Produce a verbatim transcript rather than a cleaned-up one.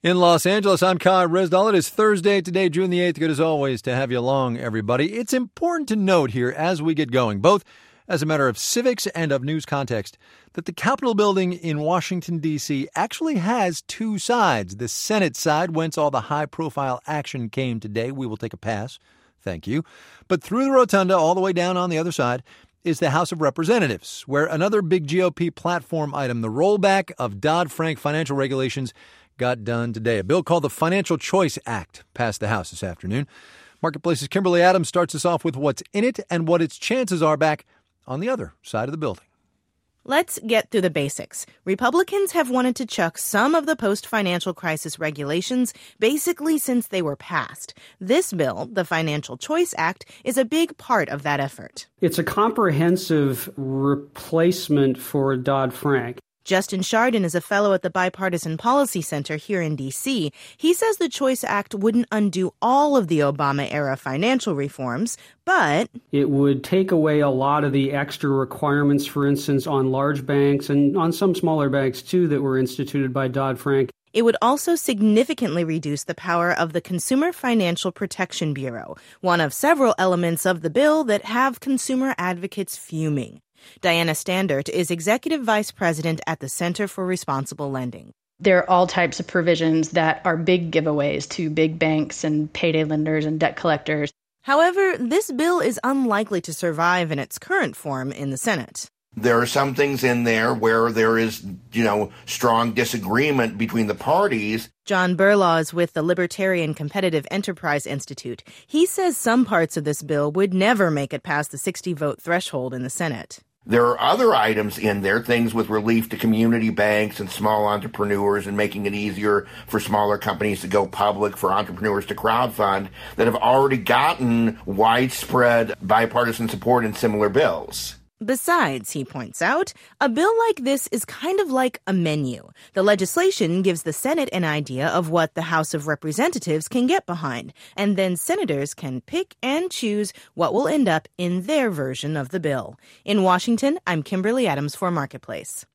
In Los Angeles, I'm Kai Rizdal. It is Thursday today, June the eighth. Good as always to have you along, everybody. It's important to note here as we get going, both as a matter of civics and of news context, that the Capitol building in Washington, D C actually has two sides. The Senate side, whence all the high-profile action came today, we will take a pass. Thank you. But through the rotunda, all the way down on the other side, is the House of Representatives, where another big G O P platform item, the rollback of Dodd-Frank financial regulations, got done today. A bill called the Financial Choice Act passed the House this afternoon. Marketplace's Kimberly Adams starts us off with what's in it and what its chances are back on the other side of the building. Let's get through the basics. Republicans have wanted to chuck some of the post-financial crisis regulations basically since they were passed. This bill, the Financial Choice Act, is a big part of that effort. It's a comprehensive replacement for Dodd-Frank. Justin Chardon is a fellow at the Bipartisan Policy Center here in D C. He says the Choice Act wouldn't undo all of the Obama-era financial reforms, but it would take away a lot of the extra requirements, for instance, on large banks and on some smaller banks, too, that were instituted by Dodd-Frank. It would also significantly reduce the power of the Consumer Financial Protection Bureau, one of several elements of the bill that have consumer advocates fuming. Diana Standert is Executive Vice President at the Center for Responsible Lending. There are all types of provisions that are big giveaways to big banks and payday lenders and debt collectors. However, this bill is unlikely to survive in its current form in the Senate. There are some things in there where there is, you know, strong disagreement between the parties. John Burlaw is with the Libertarian Competitive Enterprise Institute. He says some parts of this bill would never make it past the sixty-vote threshold in the Senate. There are other items in there, things with relief to community banks and small entrepreneurs and making it easier for smaller companies to go public, for entrepreneurs to crowdfund, that have already gotten widespread bipartisan support in similar bills. Besides, he points out, a bill like this is kind of like a menu. The legislation gives the Senate an idea of what the House of Representatives can get behind, and then senators can pick and choose what will end up in their version of the bill. In Washington, I'm Kimberly Adams for Marketplace.